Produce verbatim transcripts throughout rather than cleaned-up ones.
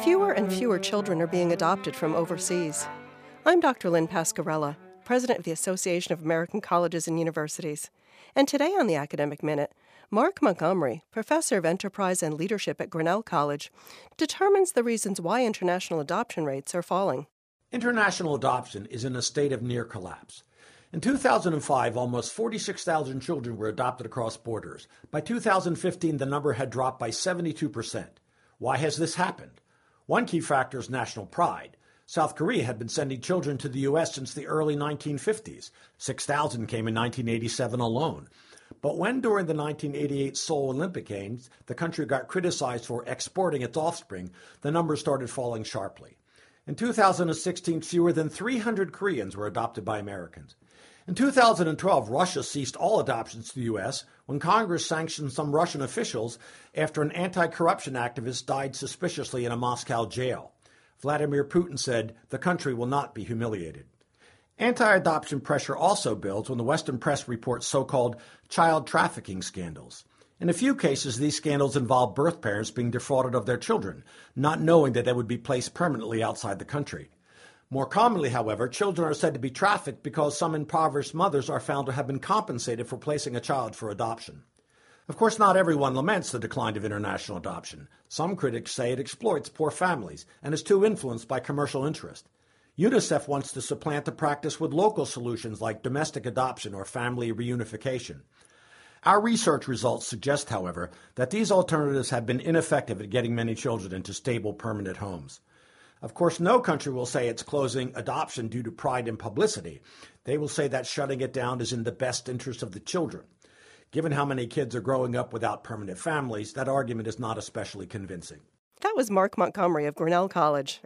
Fewer and fewer children are being adopted from overseas. I'm Doctor Lynn Pascarella, President of the Association of American Colleges and Universities. And today on the Academic Minute, Mark Montgomery, Professor of Enterprise and Leadership at Grinnell College, determines the reasons why international adoption rates are falling. International adoption is in a state of near collapse. In two thousand five, almost forty-six thousand children were adopted across borders. By two thousand fifteen, the number had dropped by seventy-two percent. Why has this happened? One key factor is national pride. South Korea had been sending children to the U S since the early nineteen fifties. six thousand came in nineteen eighty-seven alone. But when during the nineteen eighty-eight Seoul Olympic Games, the country got criticized for exporting its offspring, the numbers started falling sharply. In two thousand sixteen, fewer than three hundred Koreans were adopted by Americans. In two thousand twelve, Russia ceased all adoptions to the U S when Congress sanctioned some Russian officials after an anti-corruption activist died suspiciously in a Moscow jail. Vladimir Putin said the country will not be humiliated. Anti-adoption pressure also builds when the Western press reports so-called child trafficking scandals. In a few cases, these scandals involve birth parents being defrauded of their children, not knowing that they would be placed permanently outside the country. More commonly, however, children are said to be trafficked because some impoverished mothers are found to have been compensated for placing a child for adoption. Of course, not everyone laments the decline of international adoption. Some critics say it exploits poor families and is too influenced by commercial interest. UNICEF wants to supplant the practice with local solutions like domestic adoption or family reunification. Our research results suggest, however, that these alternatives have been ineffective at getting many children into stable, permanent homes. Of course, no country will say it's closing adoption due to pride and publicity. They will say that shutting it down is in the best interest of the children. Given how many kids are growing up without permanent families, that argument is not especially convincing. That was Mark Montgomery of Grinnell College.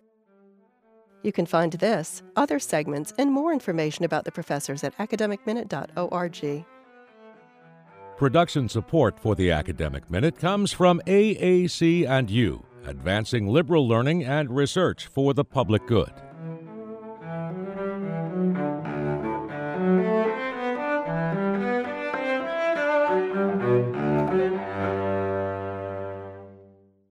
You can find this, other segments, and more information about the professors at academic minute dot org. Production support for the Academic Minute comes from A A C and U, advancing liberal learning and research for the public good.